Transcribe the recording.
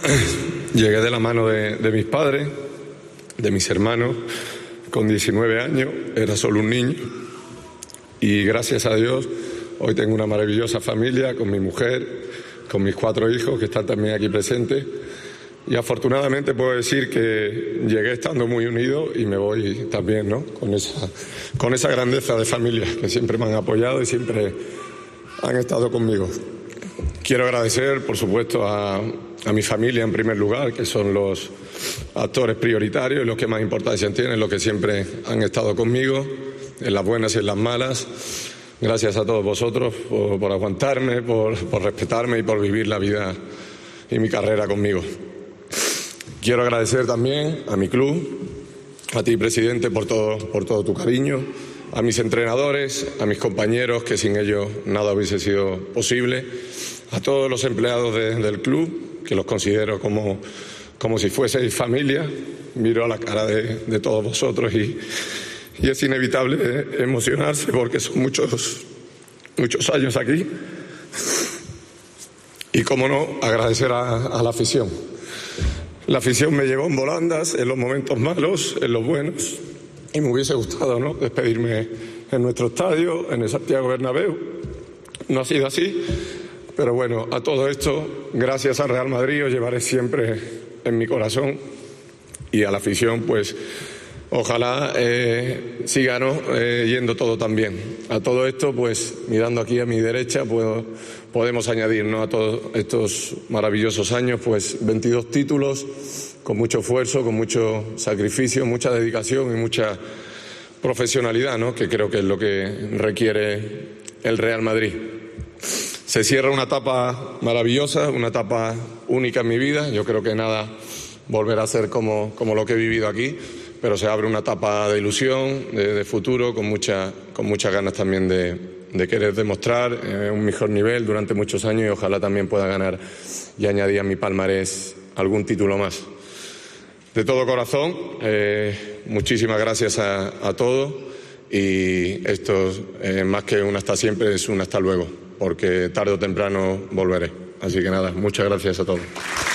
Llegué de la mano de mis padres, de mis hermanos, con 19 años, era solo un niño, y gracias a Dios hoy tengo una maravillosa familia con mi mujer, con mis 4 hijos que están también aquí presentes, y afortunadamente puedo decir que llegué estando muy unido y me voy también, ¿no?, con esa grandeza de familia que siempre me han apoyado y siempre han estado conmigo. Quiero agradecer, por supuesto, a mi familia en primer lugar, que son los actores prioritarios y los que más importancia tienen, los que siempre han estado conmigo, en las buenas y en las malas. Gracias a todos vosotros por aguantarme, por respetarme y por vivir la vida y mi carrera conmigo. Quiero agradecer también a mi club, a ti, presidente, por todo tu cariño, a mis entrenadores, a mis compañeros, que sin ellos nada hubiese sido posible, a todos los empleados del club, que los considero como si fueseis familia. Miro a la cara de todos vosotros y es inevitable emocionarse porque son muchos años aquí. Y, cómo no, agradecer a la afición. La afición me llevó en volandas en los momentos malos, en los buenos, y me hubiese gustado, ¿no?, despedirme en nuestro estadio, en el Santiago Bernabéu. No ha sido así, pero bueno, a todo esto, gracias al Real Madrid, os llevaré siempre en mi corazón, y a la afición, pues ojalá siga, ¿no?, yendo todo tan bien. A todo esto, pues mirando aquí a mi derecha, podemos añadir, ¿no?, a todos estos maravillosos años, pues 22 títulos, con mucho esfuerzo, con mucho sacrificio, mucha dedicación y mucha profesionalidad, ¿no?, que creo que es lo que requiere el Real Madrid. Se cierra una etapa maravillosa, una etapa única en mi vida. Yo creo que nada volverá a ser como lo que he vivido aquí, pero se abre una etapa de ilusión, de futuro, con muchas ganas también de querer demostrar un mejor nivel durante muchos años, y ojalá también pueda ganar y añadir a mi palmarés algún título más. De todo corazón, muchísimas gracias a todos, y esto, más que un hasta siempre, es un hasta luego, porque tarde o temprano volveré. Así que nada, muchas gracias a todos.